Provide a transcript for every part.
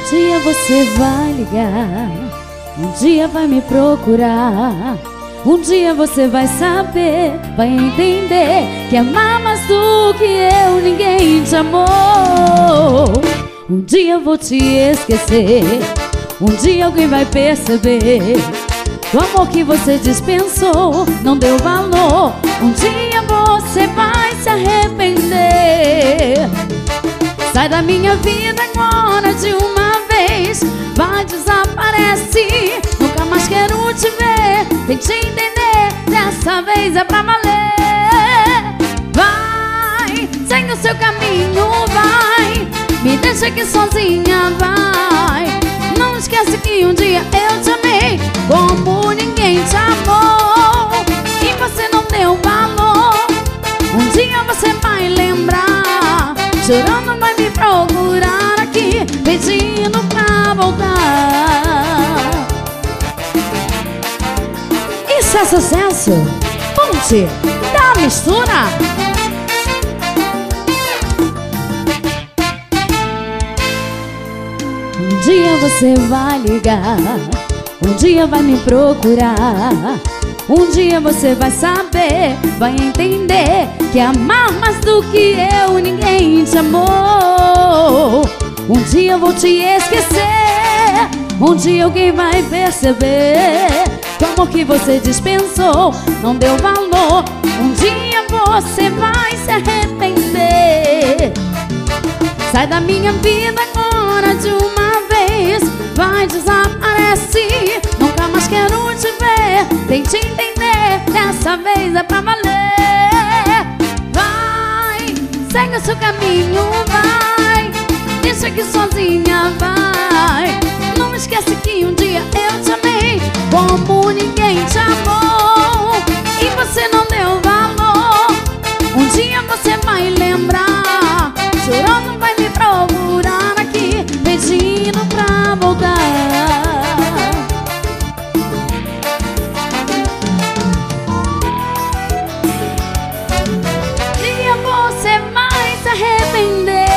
dia você vai ligar, um dia vai me procurar, um dia você vai saber, vai entender que amar mais do que eu ninguém te amou. Um dia eu vou te esquecer, um dia alguém vai perceber o amor que você dispensou não deu valor. Um dia você vai se arrepender. Sai da minha vida agora de uma vez, vai, desaparece, nunca mais quero te ver. Tente entender, dessa vez é pra valer. Vai, segue o seu caminho, vai, me deixa aqui sozinha, vai. Não esquece que um dia eu te amei como ninguém te amou, e você não deu valor. Um dia você vai lembrar, chorando vai me procurar aqui, pedindo pra voltar. Isso é sucesso? Ponte da mistura. Um dia você vai ligar, um dia vai me procurar, um dia você vai saber, vai entender que amar mais do que eu ninguém te amou. Um dia eu vou te esquecer, um dia alguém vai perceber que o amor que você dispensou não deu valor. Um dia você vai se arrepender. Sai da minha vida agora de uma vez, vai, desaparece, nunca mais quero te ver. Tente entender, dessa vez é pra valer. Vai, segue o seu caminho, vai, deixa aqui sozinha, vai. Não esquece que um dia eu te amei como ninguém te amou, e você não deu valor. Um dia você vai lembrar, chorando vai me procurar aqui, pedindo pra voltar. Dia você vai se arrepender.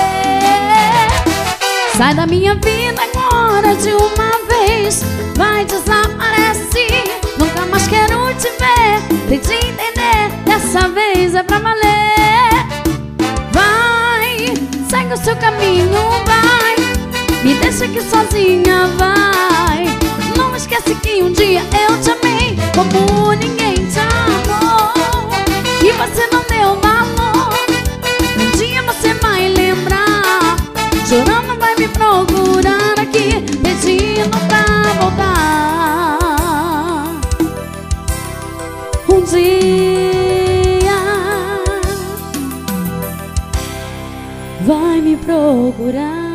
Sai da minha vida agora de uma vez, vai, desaparece, nunca mais quero te ver. Tente entender, dessa vez é pra valer. Vai, segue o seu caminho, vai, me deixa aqui sozinha, vai. Não esquece que um dia eu te amei como ninguém te amou, e você não deu valor. Um dia você vai lembrar, chorando vai me procurar aqui, pedindo pra voltar. Um dia vai me procurar.